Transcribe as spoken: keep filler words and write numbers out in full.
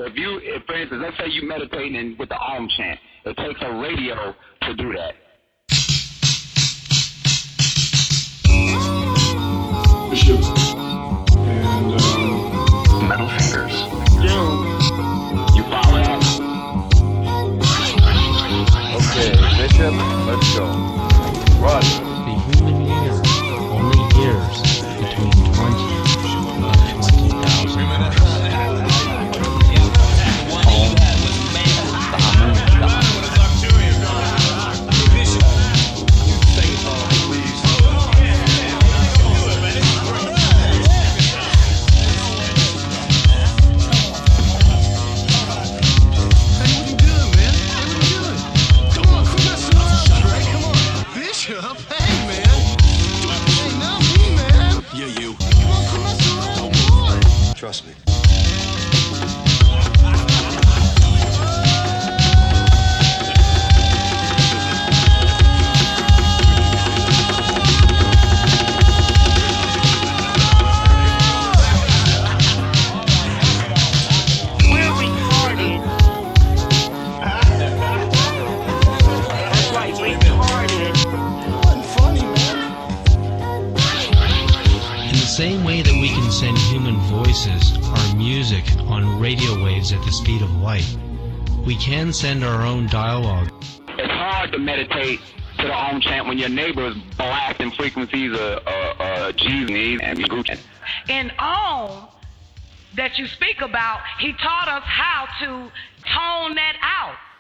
if you, if, for instance, let's say you meditating in, with the Om chant, it takes a radio to do that. Bishop and uh, Metal fingers. Yeah. You follow that? Okay, Bishop, let's go. Run. The human ear only hears between twenty and twenty thousand hertz. Trust me. Same way that we can send human voices or music on radio waves at the speed of light, we can send our own dialogue. It's hard to meditate to the Om chant when your neighbor is blasting frequencies of uh, uh, G's and E's and Gucci. In Om that you speak about, he taught us how to tone that out.